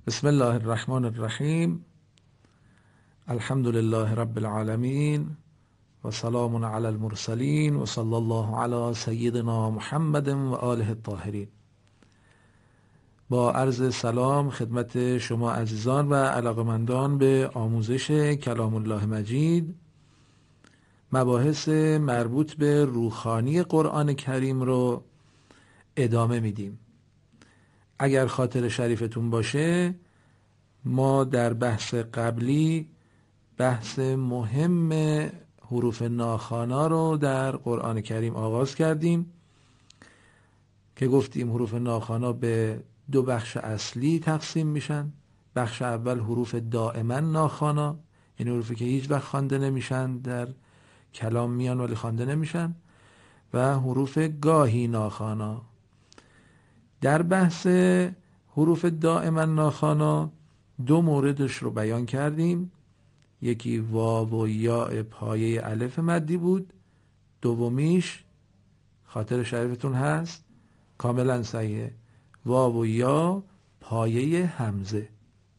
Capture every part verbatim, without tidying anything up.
بسم الله الرحمن الرحیم. الحمد لله رب العالمین و سلام علی المرسلین و صلی الله علی سیدنا محمد و آله الطاهرین. با عرض سلام خدمت شما عزیزان و علاقمندان به آموزش کلام الله مجید، مباحث مربوط به روحانی قرآن کریم رو ادامه میدیم. اگر خاطر شریفتون باشه، ما در بحث قبلی بحث مهم حروف ناخوانا رو در قرآن کریم آغاز کردیم که گفتیم حروف ناخوانا به دو بخش اصلی تقسیم میشن. بخش اول حروف دائما ناخوانا، یعنی حروفی که هیچ وقت خوانده نمیشن، در کلام میان ولی خوانده نمیشن، و حروف گاهی ناخوانا. در بحث حروف دائما ناخوانا دو موردش رو بیان کردیم. یکی واو و یا پایه الف مدی بود، دومیش خاطر شریفتون هست، کاملا صحیحه، واو و یا پایه همزه.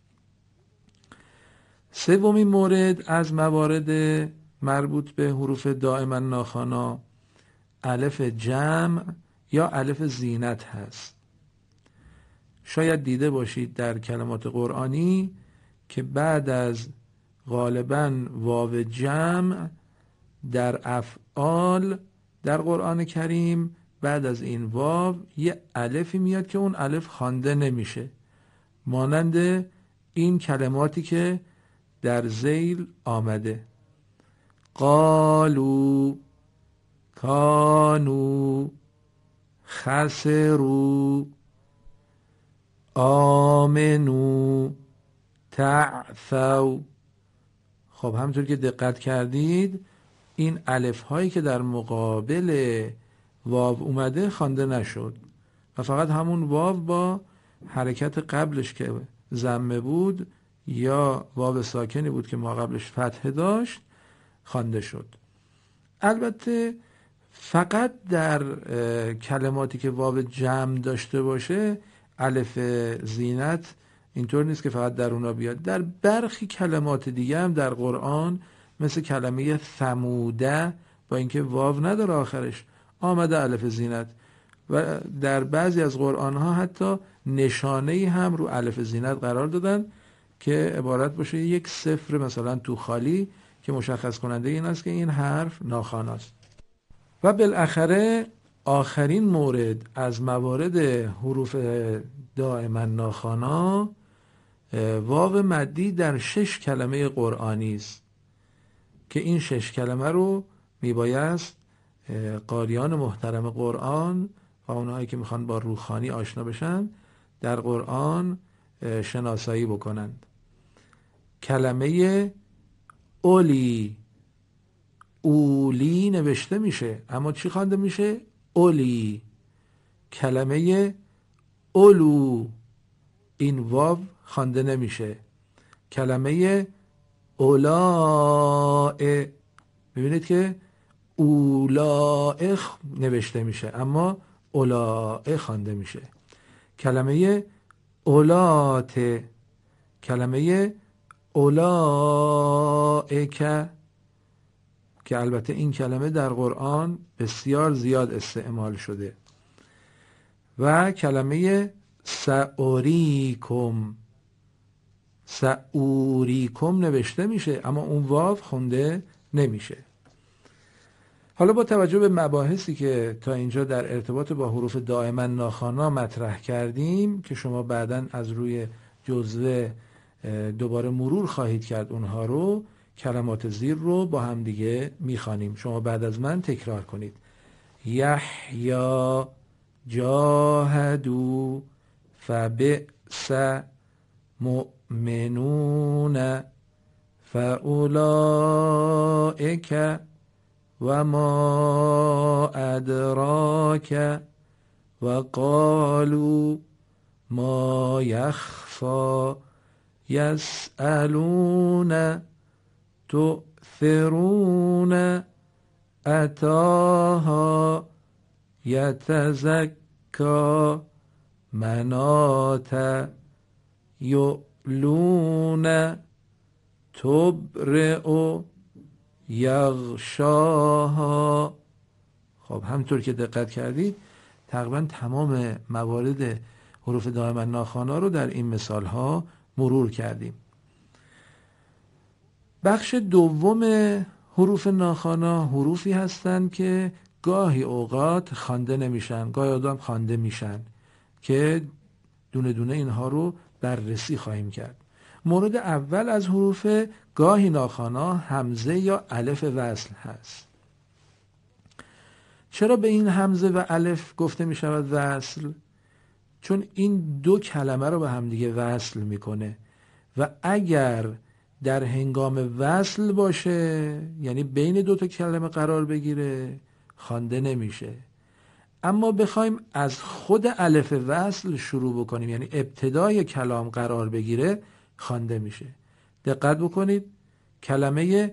سومین مورد از موارد مربوط به حروف دائما ناخوانا الف جمع یا الف زینت هست. شاید دیده باشید در کلمات قرآنی که بعد از غالباً واو جمع در افعال در قرآن کریم، بعد از این واو یه الفی میاد که اون الف خوانده نمیشه، مانند این کلماتی که در ذیل آمده: قالو، کانو، خسرو، آمنو، تعفو. خب همونطور که دقت کردید این الف هایی که در مقابل واو اومده خوانده نشد و فقط همون واو با حرکت قبلش که ضمه بود یا واو ساکنی بود که ما قبلش فتحه داشت خوانده شد. البته فقط در کلماتی که واو جمع داشته باشه الف زینت اینطور نیست که فقط در اونا بیاد. در برخی کلمات دیگه هم در قرآن مثل کلمه ثموده با اینکه واو نداره آخرش آمده الف زینت، و در بعضی از قرآن ها حتی نشانه هم رو الف زینت قرار دادن که عبارت باشه یک صفر مثلا تو خالی که مشخص کننده این است که این حرف ناخواناست. و بالاخره آخرین مورد از موارد حروف دائما ناخوانا واو مدی در شش کلمه قرآنی است که این شش کلمه رو میبایست قاریان محترم قرآن و اونهایی که میخوان با روحانی آشنا بشن در قرآن شناسایی بکنند. کلمه اولی، اولی نوشته میشه اما چی خوانده میشه؟ اولی. کلمه اولو، این واو خوانده نمیشه. کلمه اولائه، ببینید که اولائه نوشته میشه اما اولائه خوانده میشه. کلمه اولاته، کلمه اولائکه که البته این کلمه در قرآن بسیار زیاد استعمال شده، و کلمه سأوریکم، سأوریکم نوشته میشه اما اون واو خونده نمیشه. حالا با توجه به مباحثی که تا اینجا در ارتباط با حروف دائما ناخوانا مطرح کردیم که شما بعداً از روی جزوه دوباره مرور خواهید کرد اونها رو، کلمات زیر رو با هم دیگه میخوانیم. شما بعد از من تکرار کنید: یحیی، جاهدوا، فبئس، مؤمنون، فاولئک، و ما ادراک، و قالوا ما یخفی، یسألون، تؤثرون، اتاها، یتزکا، منات، یعلون تبرئ یغشاها. خب همطور که دقت کردید تقریبا تمام موارد حروف دائما ناخوانا رو در این مثال ها مرور کردیم. بخش دوم حروف ناخوانا حروفی هستند که گاهی اوقات خوانده نمیشن، گاهی اوقات خوانده میشن که دونه دونه اینها رو بررسی خواهیم کرد. مورد اول از حروف گاهی ناخوانا همزه یا الف وصل هست. چرا به این همزه و الف گفته می شود وصل؟ چون این دو کلمه رو به همدیگه وصل میکنه و اگر در هنگام وصل باشه، یعنی بین دو تا کلمه قرار بگیره، خوانده نمیشه. اما بخوایم از خود الف وصل شروع بکنیم، یعنی ابتدای کلام قرار بگیره، خوانده میشه. دقت بکنید کلمه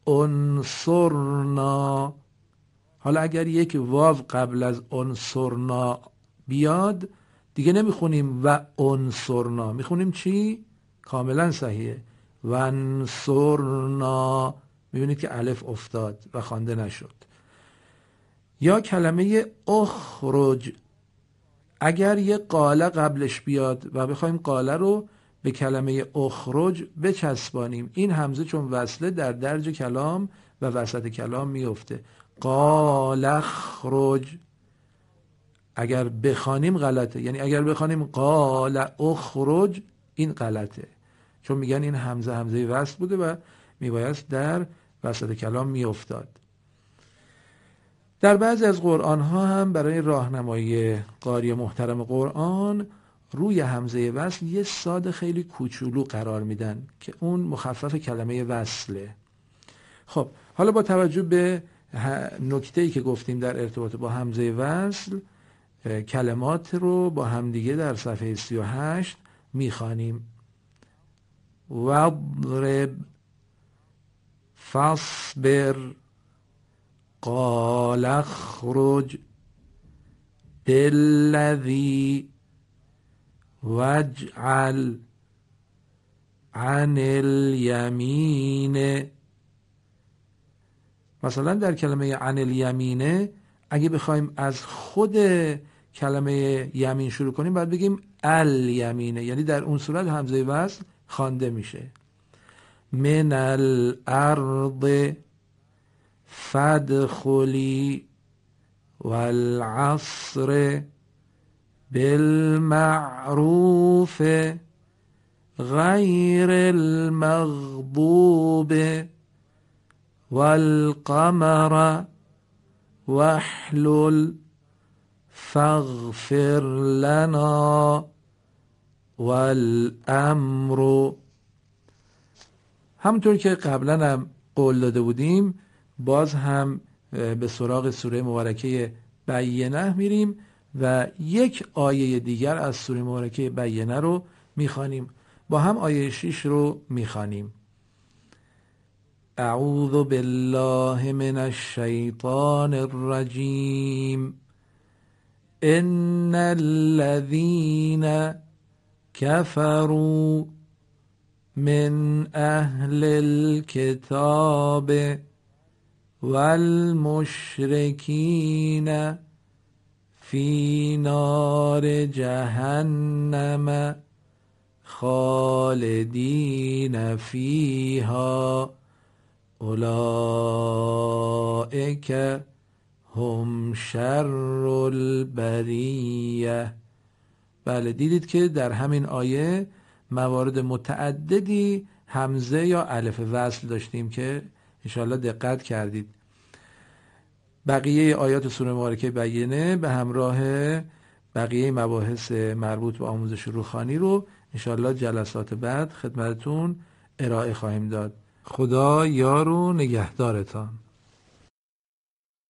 انصرنا، حالا اگر یک واو قبل از انصرنا بیاد دیگه نمیخونیم و انصرنا، میخونیم چی؟ کاملا صحیحه و انصرنا. میبینید که الف افتاد و خوانده نشد. یا کلمه اخرج، اگر یه قاله قبلش بیاد و بخوایم قاله رو به کلمه اخرج بچسبانیم، این همزه چون وصله در درج کلام و وسط کلام میفته. قال اخرج اگر بخوانیم غلطه، یعنی اگر بخوانیم قال اخرج این غلطه، چون میگن این همزه همزه وصل بوده و میبایست در وسط کلام میافتاد. در بعضی از قرآن ها هم برای راهنمایی قاری محترم قرآن روی همزه وصل یه صاد خیلی کوچولو قرار میدن که اون مخفف کلمه وصله. خب حالا با توجه به نکته‌ای که گفتیم در ارتباط با همزه وصل، کلمات رو با همدیگه در صفحه سی و هشت میخوانیم. وضرب فاصبر قال اخرج بالذی واجعل عن الیمین. مثلا در کلمه عن الیمینه اگه بخوایم از خود کلمه یمین شروع کنیم باید بگیم الیمینه، یعنی در اون صورت همزه وصل خوانده میشه. من الارض فادخلی والعصر بالمعروف غیر المغضوب والقمر واحلل فاغفر لنا والامر. همونطور که قبلا هم قول داده بودیم باز هم به سراغ سوره مبارکه بینه میریم و یک آیه دیگر از سوره مبارکه بینه رو میخوانیم. با هم آیه شش رو میخوانیم. اعوذ بالله من الشیطان الرجیم ان الذين كفروا من اهل الكتاب والمشركين في نار جهنم خالدين فيها اولئک هم شر البریه. بله دیدید که در همین آیه موارد متعددی همزه یا الف وصل داشتیم که انشاءالله دقت کردید. بقیه آیات سوره مبارکه بینه به همراه بقیه مباحث مربوط به آموزش روحانی رو انشاءالله جلسات بعد خدمتتون ارائه خواهیم داد. خدا یار و نگهدارتان.